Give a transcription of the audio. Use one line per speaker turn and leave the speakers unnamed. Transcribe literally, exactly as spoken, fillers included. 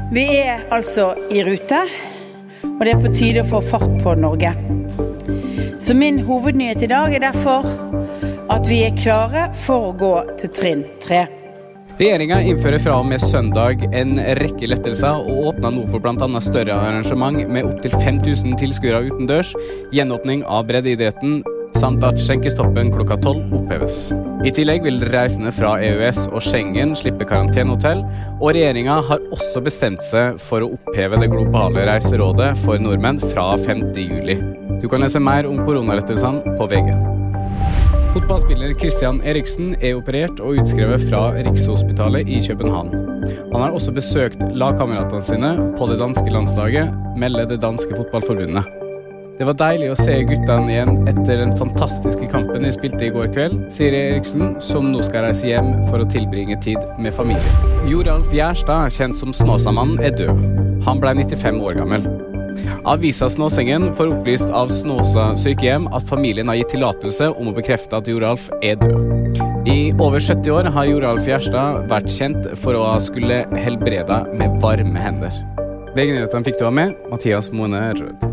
Vi er altså i rute, og det er på tide å få fart på Norge. Så min hovednyhet i dag er derfor at vi er klare for å gå til trinn tre.
Regjeringen innfører fra og med søndag en rekke lettelser og åpner nå for blant annet større arrangement med opp til fem tusen tilskuere utendørs, gjenåpning av breddeidretten, samt at skjenkestoppen klokka tolv oppheves. I tillegg vil reisende fra E U S og Schengen slippe karantenehotell, og regjeringen har også bestemt seg for å oppheve det globale reiserådet for nordmenn fra femte juli. Du kan lese mer om koronalettelsene på V G. Fotballspiller Christian Eriksen er operert og utskrevet fra Rikshospitalet i København. Han har også besøkt lagkameratene sine på det danske landslaget, melder det danske fotballforbundet. Det var deilig å se guttene igjen etter den fantastiske kampen de spilte i går kveld, sier Eriksen, som nå skal reise hjem for å tilbringe tid med familie. Joralf Gjerstad, kjent som Snåsamannen, er død. Han ble nittifem år gammel. Avisa Snåsengen får opplyst av Snåsa sykehjem at familien har gitt tillatelse om å bekrefte at Joralf er død. I over sytti år har Joralf Gjerstad vært kjent for å skulle helbrede med varme hender. V G-nyhetene fikk du ha med, Mathias Mone Rød.